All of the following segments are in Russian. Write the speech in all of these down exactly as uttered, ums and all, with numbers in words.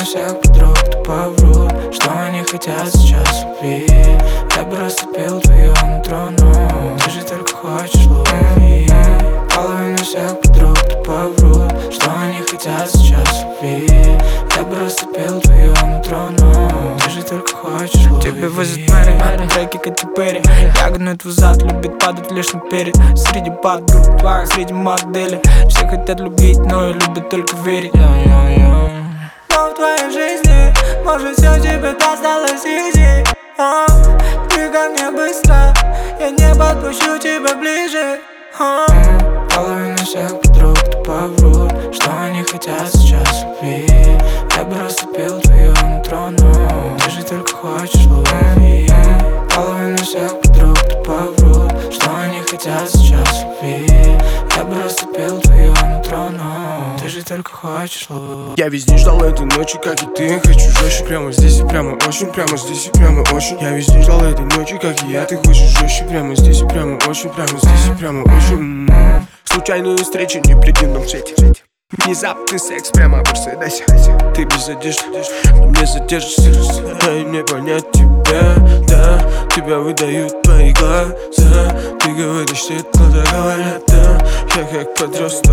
всех подруг тупо врут, что они хотят сейчас любви. Я просто пил твое нутро, но ты же только хочешь любви. Половина всех подруг тупо врут, что они хотят сейчас любви. Я просто пил твое нутро, но ты же только хочешь любви. Тебе возят Мэри, на треке Кэти Перри. Я гну твой зад, любит падать лишь наперед. Среди подруг, среди моделей. Все хотят любить, но и любят только верить. Но в твоей жизни, может, все тебе досталось изи. а, Ты ко мне быстро, я не подпущу тебя ближе. а. Половина всех подруг тупо врут, что они хотят сейчас любви. Я просто пил твое нутро, но ты же только хочешь любви. Половина всех подруг тупо врут, что они хотят сейчас любви. Я просто пил твое нутро, но ты же только хочешь любви. Я весь день ждал этой ночи, как и ты. Хочу жестче прямо здесь и прямо очень, прямо здесь и прямо очень. Я весь день ждал этой ночи, как и я. Ты хочешь жестче прямо здесь и прямо очень, прямо здесь и прямо очень. Случайную встречу не при дневном свете. Внезапный секс прямо в Мерседесе. Ты без одежды, не задержишься. Дай мне понять тебя, да. Тебя выдают твои глаза. Ты говоришь, что глаза говорят, да. Я как подросток,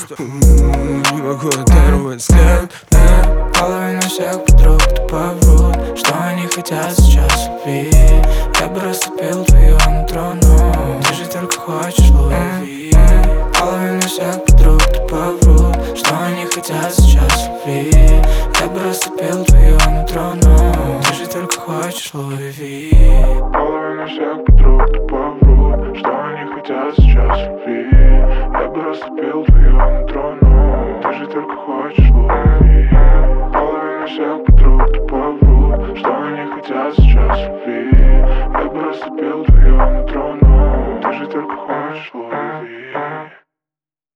не могу оторвать взгляд, да. Половина всех подруг тупо врут, что они хотят сейчас любви. Я просто пил твое нутро, но ты же только хочешь любви. Половина всех подруг тупо врут, что они хотят сейчас любви. Я просто пил твое нутро, но ты же только хочешь любви. Половина всех подруг тупо врут, что они хотят сейчас любви. Я просто пил твое нутро, но ты же только хочешь любви. Половина всех подруг тупо врут, что они хотят сейчас любви. Я просто пил твое нутро, но ты же только хочешь любви.